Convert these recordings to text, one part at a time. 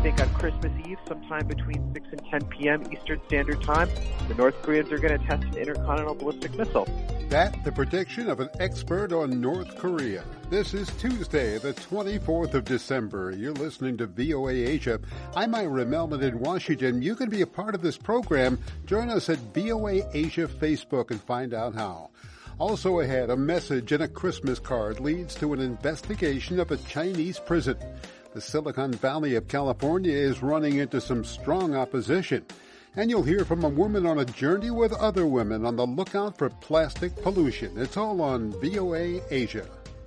think on Christmas Eve, sometime between 6 and 10 p.m. Eastern Standard Time, the North Koreans are going to test an intercontinental ballistic missile. That the prediction of an expert on North Korea. This is Tuesday, the 24th of December. You're listening to VOA Asia. I'm Ira Melman in Washington. You can be a part of this program. Join us at VOA Asia Facebook and find out how. Also ahead, a message and a Christmas card leads to an investigation of a Chinese prison. The Silicon Valley of California is running into some strong opposition. And you'll hear from a woman on a journey with other women on the lookout for plastic pollution. It's all on VOA Asia.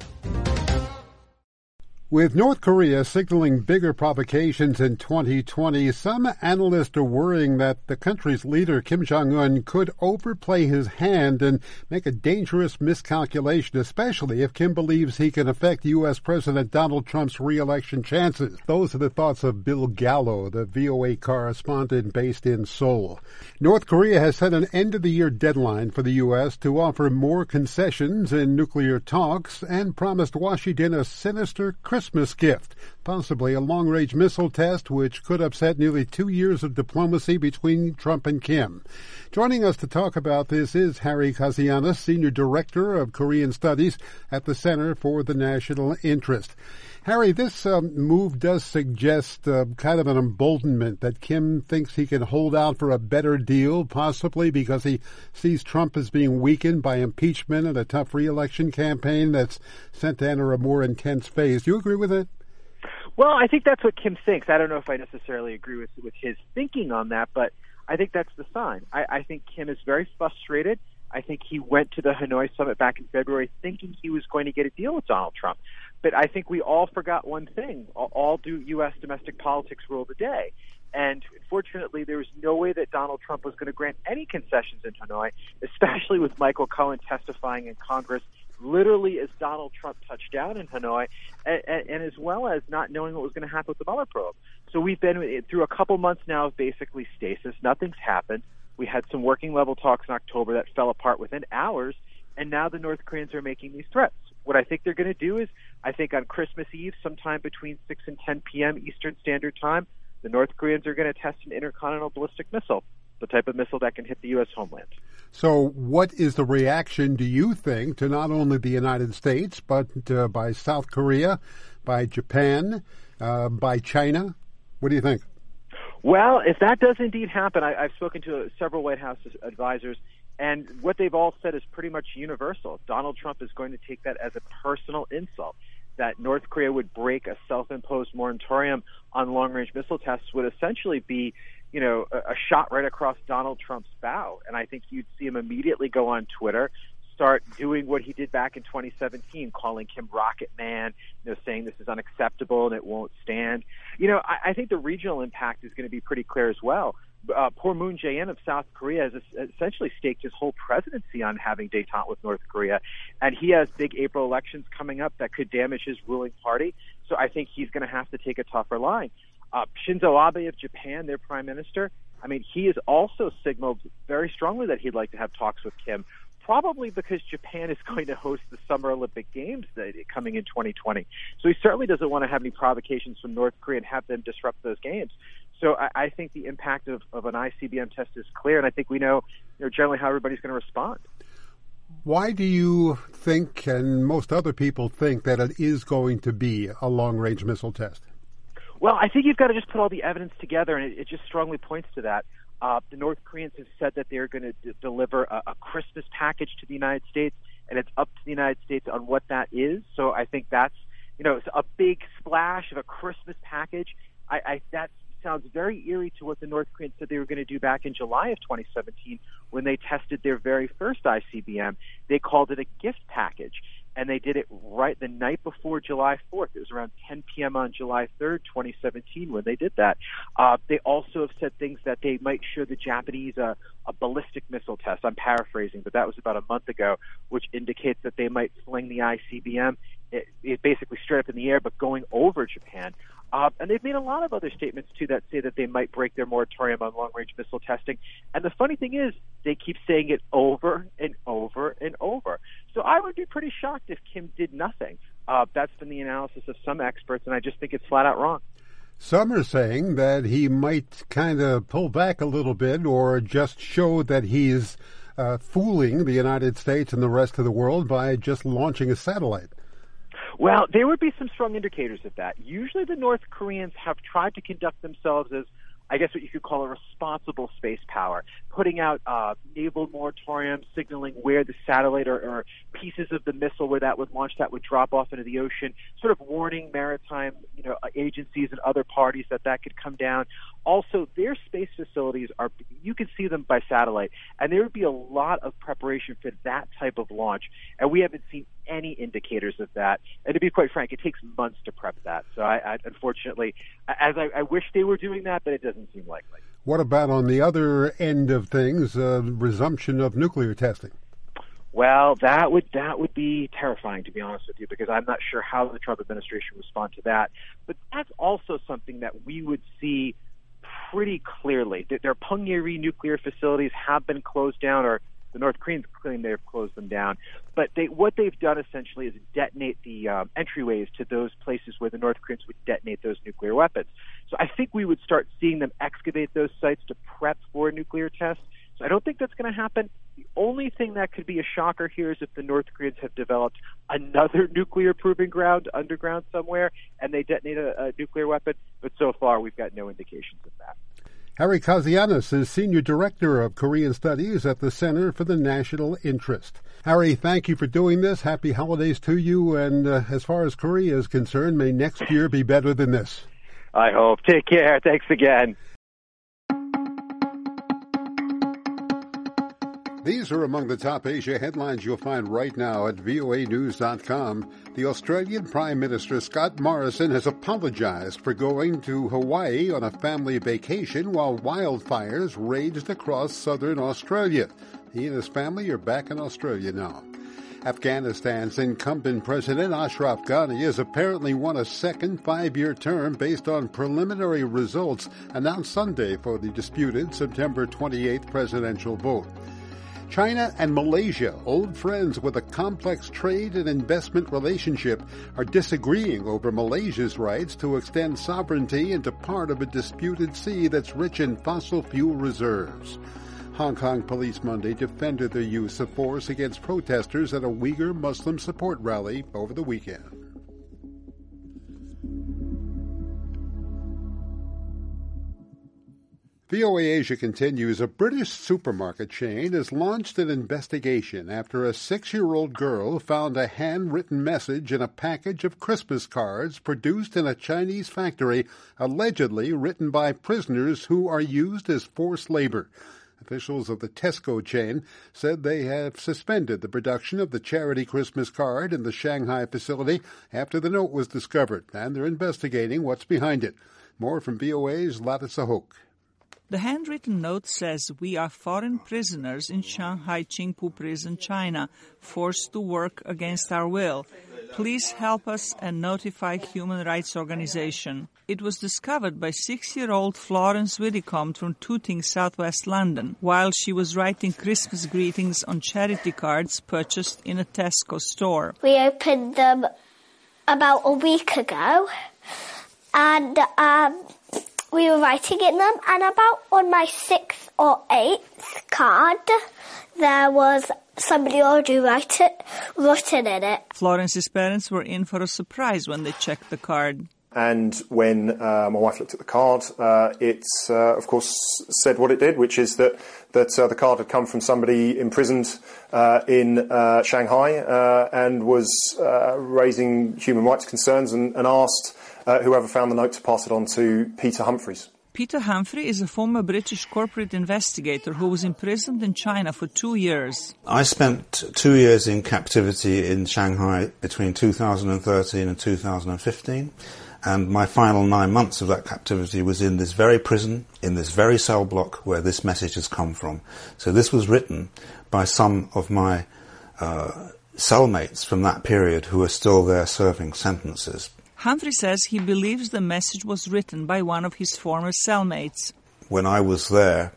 With North Korea signaling bigger provocations in 2020, some analysts are worrying that the country's leader, Kim Jong-un, could overplay his hand and make a dangerous miscalculation, especially if Kim believes he can affect U.S. President Donald Trump's re-election chances. Those are the thoughts of Bill Gallo, the VOA correspondent based in Seoul. North Korea has set an end-of-the-year deadline for the U.S. to offer more concessions in nuclear talks and promised Washington a sinister Christmas gift, possibly a long-range missile test which could upset nearly 2 years of diplomacy between Trump and Kim. Joining us to talk about this is Harry Kazianis, Senior Director of Korean Studies at the Center for the National Interest. Harry, this move does suggest kind of an emboldenment that Kim thinks he can hold out for a better deal, possibly because he sees Trump as being weakened by impeachment and a tough re-election campaign that's set to enter a more intense phase. Do you agree with it? Well, I think that's what Kim thinks. I don't know if I necessarily agree with his thinking on that, but I think that's the sign. I think Kim is very frustrated. I think he went to the Hanoi summit back in February thinking he was going to get a deal with Donald Trump. But I think we all forgot one thing. All do U.S. domestic politics rule the day. And unfortunately, there was no way that Donald Trump was going to grant any concessions in Hanoi, especially with Michael Cohen testifying in Congress literally as Donald Trump touched down in Hanoi, and as well as not knowing what was going to happen with the Mueller probe. So we've been through a couple months now of basically stasis. Nothing's happened. We had some working level talks in October that fell apart within hours, and now the North Koreans are making these threats. What I think they're going to do is, I think on Christmas Eve, sometime between 6 and 10 p.m. Eastern Standard Time, the North Koreans are going to test an intercontinental ballistic missile, the type of missile that can hit the U.S. homeland. So what is the reaction, do you think, to not only the United States, but by South Korea, by Japan, by China? What do you think? Well, if that does indeed happen, I've spoken to several White House advisors, and what they've all said is pretty much universal. Donald Trump is going to take that as a personal insult, that North Korea would break a self-imposed moratorium on long-range missile tests would essentially be, a shot right across Donald Trump's bow. And I think you'd see him immediately go on Twitter, start doing what he did back in 2017, calling Kim Rocket Man, saying this is unacceptable and it won't stand. I think the regional impact is going to be pretty clear as well. Poor Moon Jae-in of South Korea has essentially staked his whole presidency on having détente with North Korea, and he has big April elections coming up that could damage his ruling party. So I think he's going to have to take a tougher line. Shinzo Abe of Japan, their prime minister, he has also signaled very strongly that he'd like to have talks with Kim, probably because Japan is going to host the Summer Olympic Games coming in 2020. So he certainly doesn't want to have any provocations from North Korea and have them disrupt those games. So I think the impact of an ICBM test is clear, and I think we know generally how everybody's going to respond. Why do you think, and most other people think, that it is going to be a long-range missile test? Well, I think you've got to just put all the evidence together, and it just strongly points to that. The North Koreans have said that they're going to deliver a Christmas package to the United States, and it's up to the United States on what that is. So I think that's, it's a big splash of a Christmas package. That sounds very eerie to what the North Koreans said they were going to do back in July of 2017 when they tested their very first ICBM. They called it a gift package. And they did it right the night before July 4th. It was around 10 p.m. on July 3rd, 2017, when they did that. They also have said things that they might show the Japanese a ballistic missile test. I'm paraphrasing, but that was about a month ago, which indicates that they might fling the ICBM. It basically straight up in the air, but going over Japan. And they've made a lot of other statements, too, that say that they might break their moratorium on long-range missile testing. And the funny thing is, they keep saying it over and over and over. So I would be pretty shocked if Kim did nothing. That's been the analysis of some experts, and I just think it's flat out wrong. Some are saying that he might kind of pull back a little bit or just show that he's fooling the United States and the rest of the world by just launching a satellite. Well, there would be some strong indicators of that. Usually the North Koreans have tried to conduct themselves as, I guess, what you could call a responsible space power, putting out naval moratoriums, signaling where the satellite or pieces of the missile where that would launch that would drop off into the ocean, sort of warning maritime agencies and other parties that could come down. Also, their space facilities you can see them by satellite, and there would be a lot of preparation for that type of launch, and we haven't seen any indicators of that. And to be quite frank, it takes months to prep that. So I unfortunately, I wish they were doing that, but it doesn't seem likely. What about on the other end of things, resumption of nuclear testing? Well, that would be terrifying, to be honest with you, because I'm not sure how the Trump administration would respond to that. But that's also something that we would see pretty clearly. Their Punggye-ri nuclear facilities have been closed down, or the North Koreans claim they've closed them down. But what they've done essentially is detonate the entryways to those places where the North Koreans would detonate those nuclear weapons. So I think we would start seeing them excavate those sites to prep for nuclear tests. So I don't think that's going to happen. The only thing that could be a shocker here is if the North Koreans have developed another nuclear proving ground underground somewhere and they detonate a nuclear weapon. But so far, we've got no indications of that. Harry Kazianis is Senior Director of Korean Studies at the Center for the National Interest. Harry, thank you for doing this. Happy holidays to you. And as far as Korea is concerned, may next year be better than this. I hope. Take care. Thanks again. These are among the top Asia headlines you'll find right now at voanews.com. The Australian Prime Minister Scott Morrison has apologized for going to Hawaii on a family vacation while wildfires raged across southern Australia. He and his family are back in Australia now. Afghanistan's incumbent president Ashraf Ghani has apparently won a second 5-year term based on preliminary results announced Sunday for the disputed September 28th presidential vote. China and Malaysia, old friends with a complex trade and investment relationship, are disagreeing over Malaysia's rights to extend sovereignty into part of a disputed sea that's rich in fossil fuel reserves. Hong Kong police Monday defended their use of force against protesters at a Uyghur Muslim support rally over the weekend. VOA Asia continues. A British supermarket chain has launched an investigation after a 6-year-old girl found a handwritten message in a package of Christmas cards produced in a Chinese factory, allegedly written by prisoners who are used as forced labor. Officials of the Tesco chain said they have suspended the production of the charity Christmas card in the Shanghai facility after the note was discovered, and they're investigating what's behind it. More from VOA's Lata Sahok. The handwritten note says, "We are foreign prisoners in Shanghai Qingpu Prison, China, forced to work against our will. Please help us and notify Human Rights Organization." It was discovered by 6-year-old Florence Widdicombe from Tooting, southwest London, while she was writing Christmas greetings on charity cards purchased in a Tesco store. We opened them about a week ago, and we were writing in them, and about on my 6th or 8th card, there was somebody already written in it. Florence's parents were in for a surprise when they checked the card. And when my wife looked at the card, it, of course, said what it did, which is that the card had come from somebody imprisoned in Shanghai and was raising human rights concerns and asked whoever found the note to pass it on to Peter Humphreys. Peter Humphrey is a former British corporate investigator who was imprisoned in China for 2 years. I spent 2 years in captivity in Shanghai between 2013 and 2015. And my final 9 months of that captivity was in this very prison, in this very cell block where this message has come from. So this was written by some of my cellmates from that period who are still there serving sentences. Humphrey says he believes the message was written by one of his former cellmates. When I was there,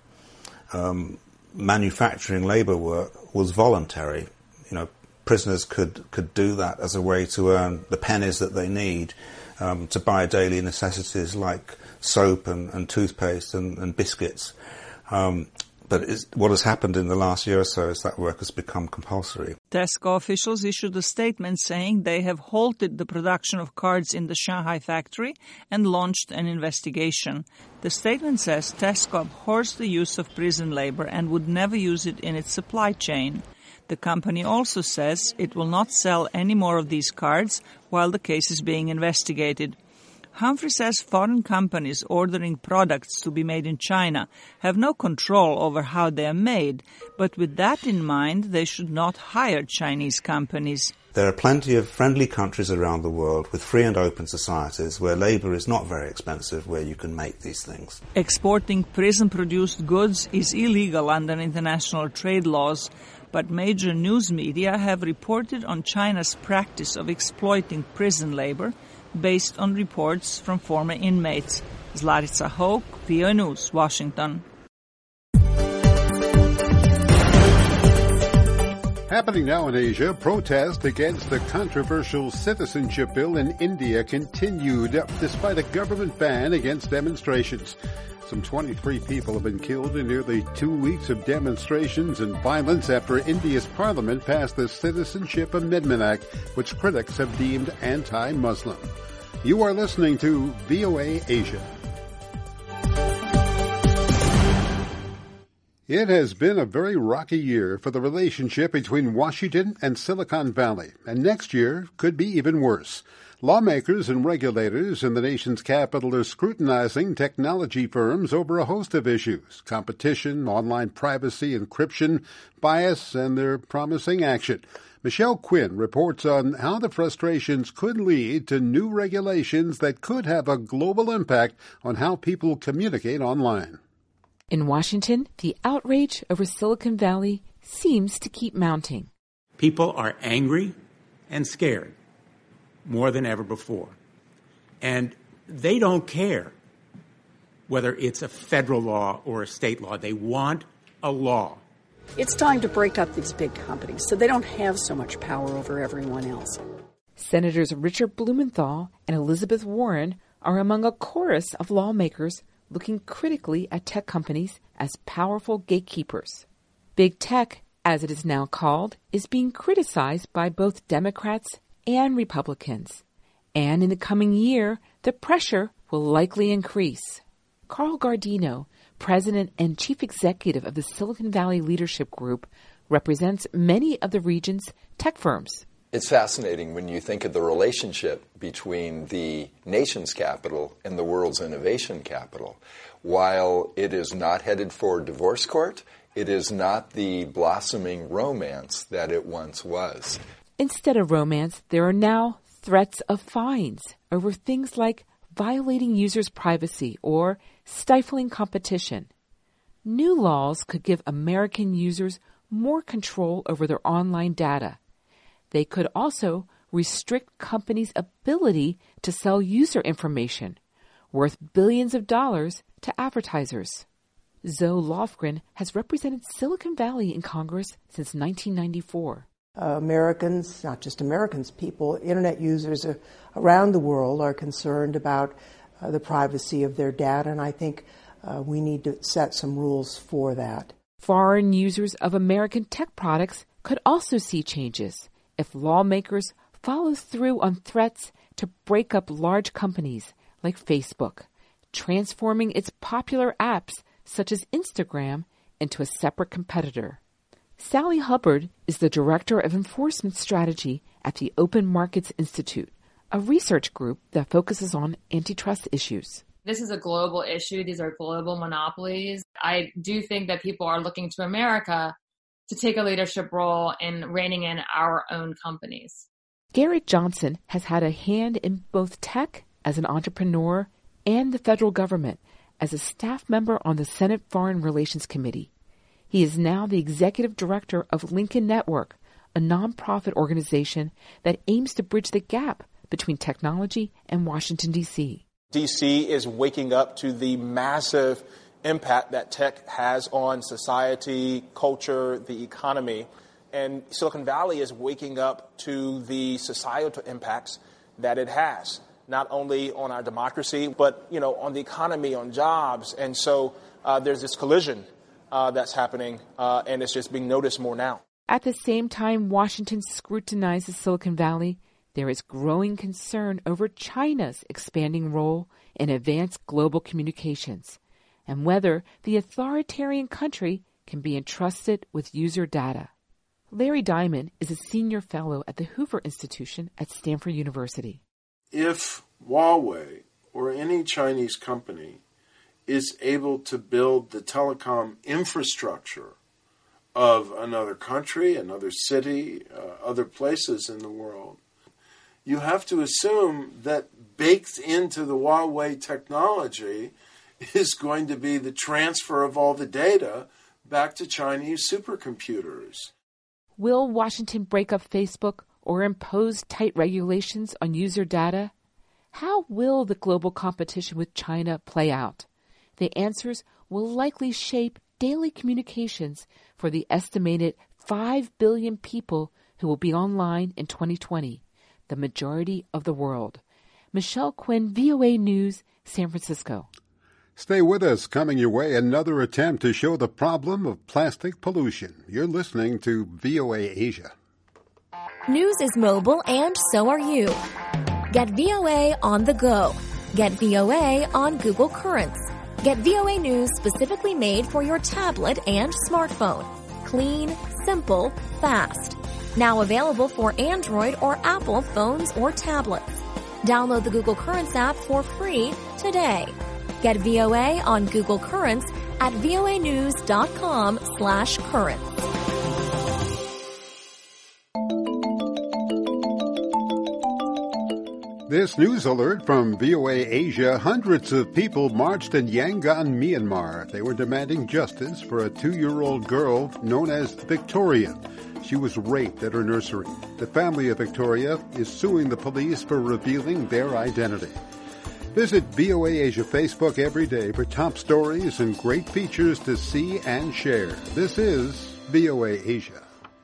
manufacturing labour work was voluntary. You know, prisoners could do that as a way to earn the pennies that they need to buy daily necessities like soap and toothpaste and biscuits. But what has happened in the last year or so is that work has become compulsory. Tesco officials issued a statement saying they have halted the production of cards in the Shanghai factory and launched an investigation. The statement says Tesco abhors the use of prison labor and would never use it in its supply chain. The company also says it will not sell any more of these cards while the case is being investigated. Humphrey says foreign companies ordering products to be made in China have no control over how they are made, but with that in mind, they should not hire Chinese companies. There are plenty of friendly countries around the world with free and open societies where labour is not very expensive, where you can make these things. Exporting prison-produced goods is illegal under international trade laws, but major news media have reported on China's practice of exploiting prison labour based on reports from former inmates. Zlarica Hoke, VOA News, Washington. Happening now in Asia, protest against the controversial citizenship bill in India continued despite a government ban against demonstrations. Some 23 people have been killed in nearly 2 weeks of demonstrations and violence after India's parliament passed the Citizenship Amendment Act, which critics have deemed anti-Muslim. You are listening to VOA Asia. It has been a very rocky year for the relationship between Washington and Silicon Valley, and next year could be even worse. Lawmakers and regulators in the nation's capital are scrutinizing technology firms over a host of issues: competition, online privacy, encryption, bias, and they're promising action. Michelle Quinn reports on how the frustrations could lead to new regulations that could have a global impact on how people communicate online. In Washington, the outrage over Silicon Valley seems to keep mounting. People are angry and scared more than ever before. And they don't care whether it's a federal law or a state law. They want a law. It's time to break up these big companies so they don't have so much power over everyone else. Senators Richard Blumenthal and Elizabeth Warren are among a chorus of lawmakers looking critically at tech companies as powerful gatekeepers. Big tech, as it is now called, is being criticized by both Democrats and Republicans. And in the coming year, the pressure will likely increase. Carl Gardino, president and chief executive of the Silicon Valley Leadership Group, represents many of the region's tech firms. It's fascinating when you think of the relationship between the nation's capital and the world's innovation capital. While it is not headed for divorce court, it is not the blossoming romance that it once was. Instead of romance, there are now threats of fines over things like violating users' privacy or stifling competition. New laws could give American users more control over their online data. They could also restrict companies' ability to sell user information, worth billions of dollars, to advertisers. Zoe Lofgren has represented Silicon Valley in Congress since 1994. Americans, not just Americans, people, internet users around the world are concerned about the privacy of their data, and I think we need to set some rules for that. Foreign users of American tech products could also see changes if lawmakers follow through on threats to break up large companies like Facebook, transforming its popular apps such as Instagram into a separate competitor. Sally Hubbard is the Director of Enforcement Strategy at the Open Markets Institute, a research group that focuses on antitrust issues. This is a global issue. These are global monopolies. I do think that people are looking to America to take a leadership role in reining in our own companies. Garrett Johnson has had a hand in both tech as an entrepreneur and the federal government as a staff member on the Senate Foreign Relations Committee. He is now the executive director of Lincoln Network, a nonprofit organization that aims to bridge the gap between technology and Washington, D.C. D.C. is waking up to the massive impact that tech has on society, culture, the economy. And Silicon Valley is waking up to the societal impacts that it has. not only on our democracy, but, on the economy, on jobs. And so there's this collision that's happening, and it's just being noticed more now. At the same time Washington scrutinizes Silicon Valley, there is growing concern over China's expanding role in advanced global communications and whether the authoritarian country can be entrusted with user data. Larry Diamond is a senior fellow at the Hoover Institution at Stanford University. If Huawei or any Chinese company is able to build the telecom infrastructure of another country, another city, other places in the world, you have to assume that baked into the Huawei technology is going to be the transfer of all the data back to Chinese supercomputers. Will Washington break up Facebook or impose tight regulations on user data? How will the global competition with China play out? The answers will likely shape daily communications for the estimated 5 billion people who will be online in 2020, the majority of the world. Michelle Quinn, VOA News, San Francisco. Stay with us. Coming your way, another attempt to show the problem of plastic pollution. You're listening to VOA Asia. News is mobile, and so are you. Get VOA on the go. Get VOA on Google Currents. Get VOA News specifically made for your tablet and smartphone. Clean, simple, fast. Now available for Android or Apple phones or tablets. Download the Google Currents app for free today. Get VOA on Google Currents at voanews.com/currents. This news alert from VOA Asia. Hundreds of people marched in Yangon, Myanmar. They were demanding justice for a 2-year-old girl known as Victoria. She was raped at her nursery. The family of Victoria is suing the police for revealing their identity. Visit VOA Asia Facebook every day for top stories and great features to see and share. This is VOA Asia.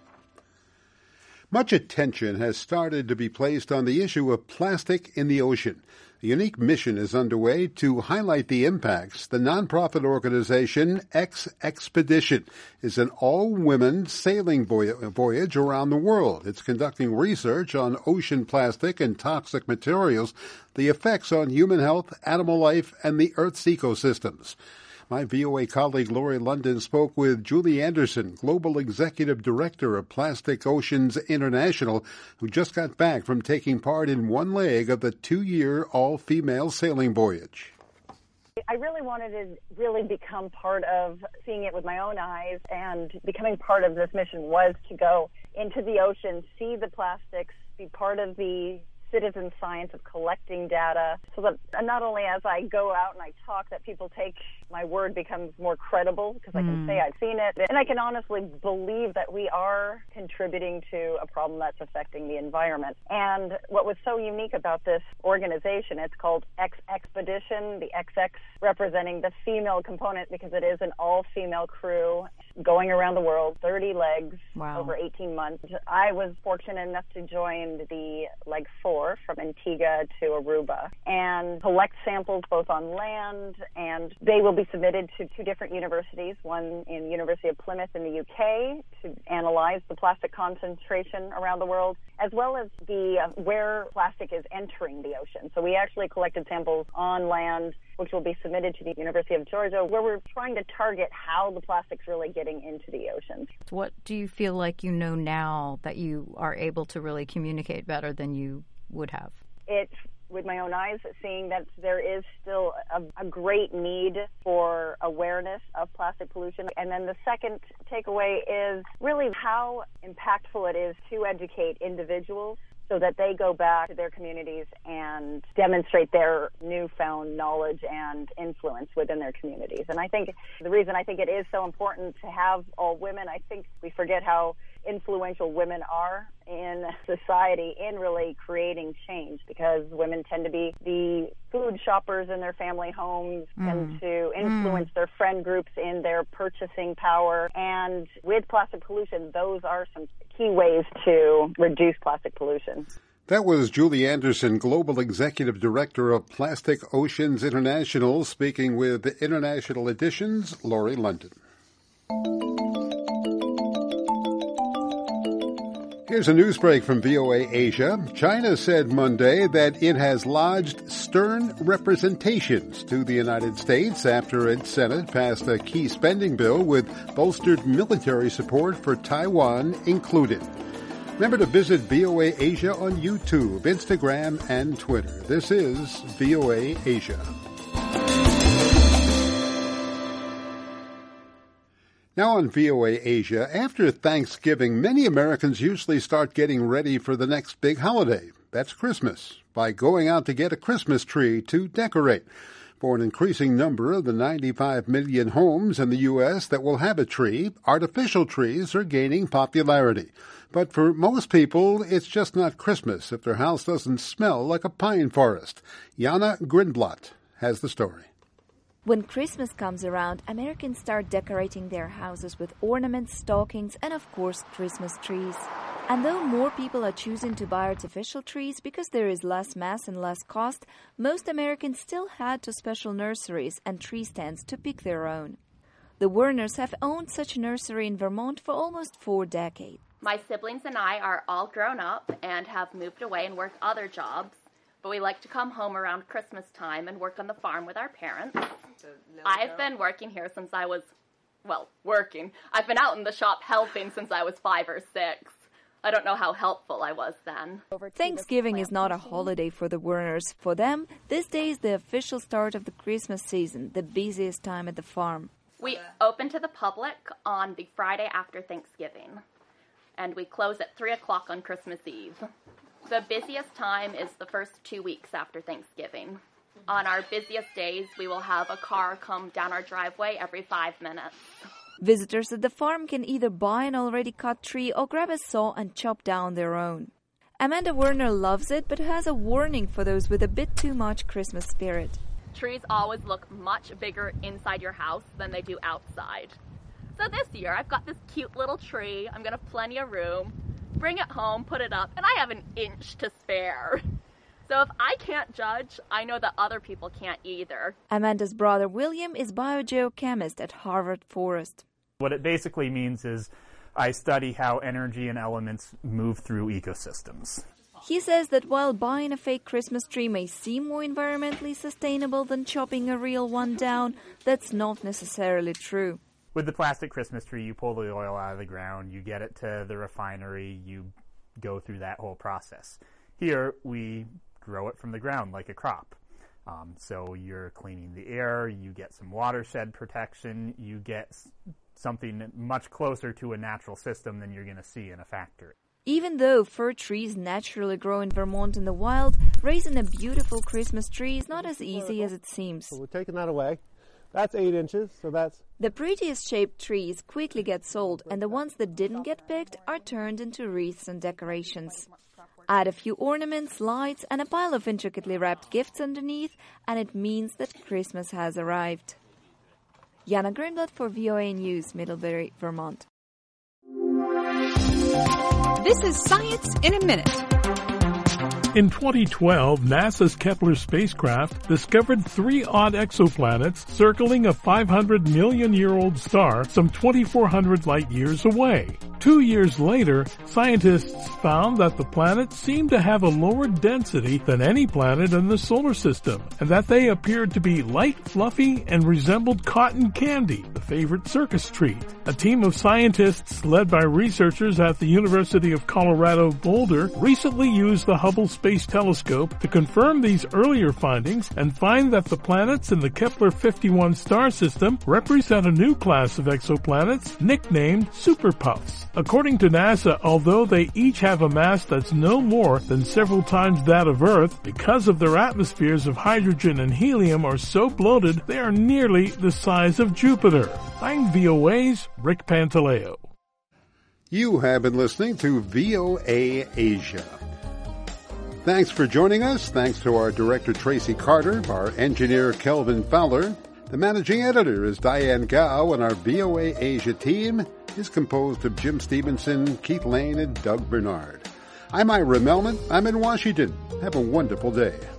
Much attention has started to be placed on the issue of plastic in the ocean. A unique mission is underway to highlight the impacts. The nonprofit organization X-Expedition is an all-women sailing voyage around the world. It's conducting research on ocean plastic and toxic materials, the effects on human health, animal life, and the Earth's ecosystems. My VOA colleague Lori London spoke with Julie Anderson, Global Executive Director of Plastic Oceans International, who just got back from taking part in one leg of the 2-year all-female sailing voyage. I really wanted to become part of seeing it with my own eyes, and becoming part of this mission was to go into the ocean, see the plastics, be part of the citizen science of collecting data, so that not only as I go out and I talk, that people take my word becomes more credible, because I can say I've seen it, and I can honestly believe that we are contributing to a problem that's affecting the environment. And what was so unique about this organization, it's called X-Expedition, the XX representing the female component, because it is an all-female crew going around the world, 30 legs over 18 months. I was fortunate enough to join the leg 4 from Antigua to Aruba and collect samples both on land, and they will be submitted to 2 different universities, one in the University of Plymouth in the UK to analyze the plastic concentration around the world, as well as the where plastic is entering the ocean. So we actually collected samples on land, which will be submitted to the University of Georgia, where we're trying to target how the plastic's really getting into the ocean. What do you feel like you know now that you are able to really communicate better than you would have? It's with my own eyes, seeing that there is still a great need for awareness of plastic pollution. And then the second takeaway is really how impactful it is to educate individuals so that they go back to their communities and demonstrate their newfound knowledge and influence within their communities. And I think the reason I think it is so important to have all women, I think we forget how influential women are in society in really creating change, because women tend to be the food shoppers in their family homes, tend to influence their friend groups in their purchasing power. And with plastic pollution, those are some key ways to reduce plastic pollution. That was Julie Anderson, Global Executive Director of Plastic Oceans International, speaking with International Edition's Laurie London. Here's a news break from VOA Asia. China said Monday that it has lodged stern representations to the United States after its Senate passed a key spending bill with bolstered military support for Taiwan included. Remember to visit VOA Asia on YouTube, Instagram, and Twitter. This is VOA Asia. Now on VOA Asia, after Thanksgiving, many Americans usually start getting ready for the next big holiday. That's Christmas, by going out to get a Christmas tree to decorate. For an increasing number of the 95 million homes in the U.S. that will have a tree, artificial trees are gaining popularity. But for most people, it's just not Christmas if their house doesn't smell like a pine forest. Jana Grindblatt has the story. When Christmas comes around, Americans start decorating their houses with ornaments, stockings, and of course, Christmas trees. And though more people are choosing to buy artificial trees because there is less mass and less cost, most Americans still head to special nurseries and tree stands to pick their own. The Werners have owned such a nursery in Vermont for almost 4 decades. My siblings and I are all grown up and have moved away and work other jobs, but we like to come home around Christmas time and work on the farm with our parents. I've been working here since I was, working. I've been out in the shop helping since I was 5 or 6. I don't know how helpful I was then. Thanksgiving is not a holiday for the Werners. For them, this day is the official start of the Christmas season, the busiest time at the farm. We open to the public on the Friday after Thanksgiving, and we close at 3 o'clock on Christmas Eve. The busiest time is the first 2 weeks after Thanksgiving. On our busiest days, we will have a car come down our driveway every 5 minutes. Visitors at the farm can either buy an already cut tree or grab a saw and chop down their own. Amanda Werner loves it, but has a warning for those with a bit too much Christmas spirit. Trees always look much bigger inside your house than they do outside. So this year, I've got this cute little tree. I'm going to have plenty of room. Bring it home, put it up, and I have an inch to spare. So if I can't judge, I know that other people can't either. Amanda's brother William is biogeochemist at Harvard Forest. What it basically means is I study how energy and elements move through ecosystems. He says that while buying a fake Christmas tree may seem more environmentally sustainable than chopping a real one down, that's not necessarily true. With the plastic Christmas tree, you pull the oil out of the ground, you get it to the refinery, you go through that whole process. Here, we grow it from the ground like a crop. So you're cleaning the air, you get some watershed protection, you get something much closer to a natural system than you're going to see in a factory. Even though fir trees naturally grow in Vermont in the wild, raising a beautiful Christmas tree is not as easy as it seems. So we're taking that away. That's 8 inches, so that's... The prettiest shaped trees quickly get sold, and the ones that didn't get picked are turned into wreaths and decorations. Add a few ornaments, lights, and a pile of intricately wrapped gifts underneath, and it means that Christmas has arrived. Jana Grindblatt for VOA News, Middlebury, Vermont. This is Science in a Minute. In 2012, NASA's Kepler spacecraft discovered 3 odd exoplanets circling a 500 million-year-old star some 2,400 light-years away. 2 years later, scientists found that the planets seemed to have a lower density than any planet in the solar system, and that they appeared to be light, fluffy, and resembled cotton candy, the favorite circus treat. A team of scientists led by researchers at the University of Colorado Boulder recently used the Hubble Space Telescope to confirm these earlier findings and find that the planets in the Kepler-51 star system represent a new class of exoplanets nicknamed superpuffs. According to NASA, although they each have a mass that's no more than several times that of Earth, because of their atmospheres of hydrogen and helium are so bloated, they are nearly the size of Jupiter. I'm VOA's Rick Pantaleo. You have been listening to VOA Asia. Thanks for joining us. Thanks to our director, Tracy Carter, our engineer, Kelvin Fowler. The managing editor is Diane Gao, and our VOA Asia team is composed of Jim Stevenson, Keith Lane, and Doug Bernard. I'm Ira Melman. I'm in Washington. Have a wonderful day.